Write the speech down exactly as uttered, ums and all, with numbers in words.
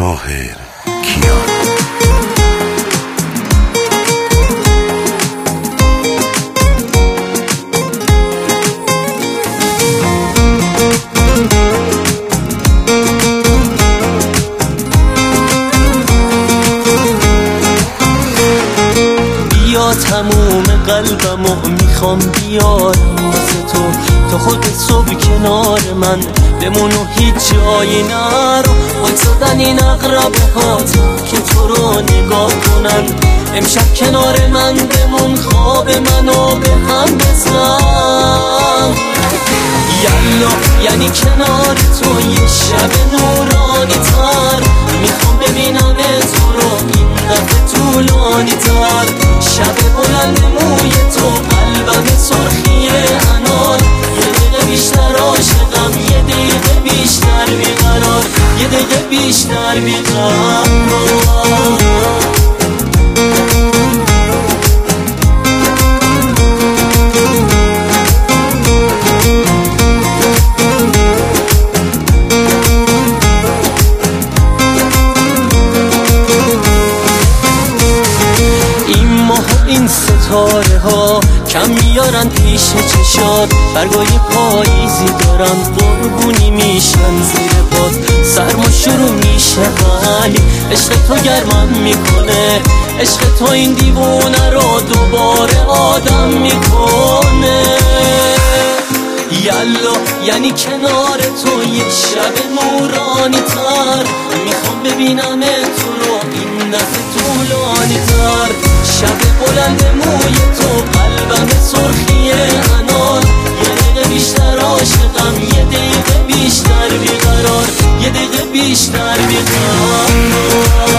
طاهر کیان. بیا تموم قلبمو میخوام بیارم واسه تو، تو خودت صبح کنار من بمون و هیچ جایی نرو. وایسادن این اقربه هات که تو رو نگاه کنن، امشب کنار من بمون خواب منو به هم بزن. یلا یعنی کنار تو یه شب نورانی تر، میخوام ببینم تو رو این دفعه طولانی تر. شب بلند موی تو قلبم سرخی انار، یه دقیقه بیشتر عاشقم، یه دقیقه بیشتر بیقرار، یه دقیقه بیشتر بیقرار. این ستاره ها کم میارن پیش چشات، برگای پاییزی دارن قربونی میشن زیر پات. سرما شروع میشه ولی عشق تو گرمم میکنه، عشق تو این دیوونه رو دوباره آدم میکنه. یلا یعنی کنار تو یک شب نورانی تر، میخوام ببینم تو رو این دفعه طولانی تر. شب بلند موی تو قلبم سرخی انار، یه دقیقه بیشتر عاشقم، یه دقیقه بیشتر بیقرار، یه دقیقه بیشتر بیقرار.